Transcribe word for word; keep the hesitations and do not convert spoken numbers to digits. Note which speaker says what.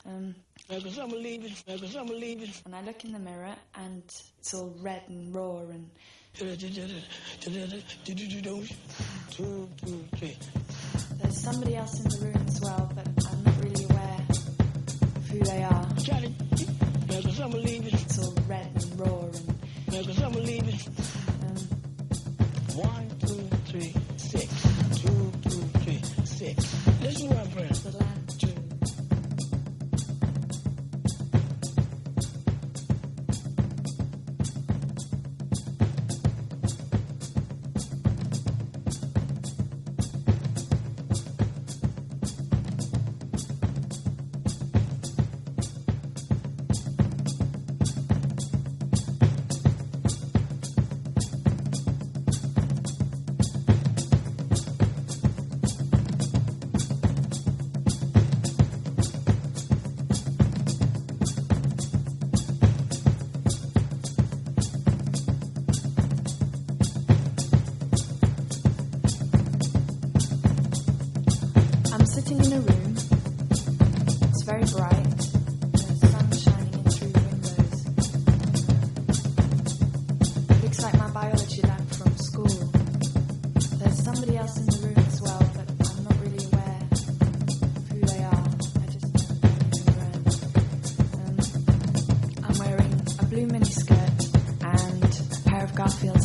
Speaker 1: Um,
Speaker 2: Because I'm leaving, because I'm leaving.
Speaker 1: and I look in the mirror and it's all red and raw and...
Speaker 2: Two, two, three.
Speaker 1: There's somebody else in the room as well, but I'm not really aware of who they are.
Speaker 2: Johnny, because I'm leaving.
Speaker 1: It's all red and raw and...
Speaker 2: Because I'm leaving.
Speaker 1: Um,
Speaker 2: One, two, three, six. Two, two, three, six. Listen to my friend.
Speaker 1: the land. I'm sitting in a room. It's very bright. There's sun shining in through the windows. It looks like my biology lab from school. There's somebody else in the room as well, but I'm not really aware of who they are. I just don't know around. Um, I'm wearing a blue miniskirt and a pair of Garfield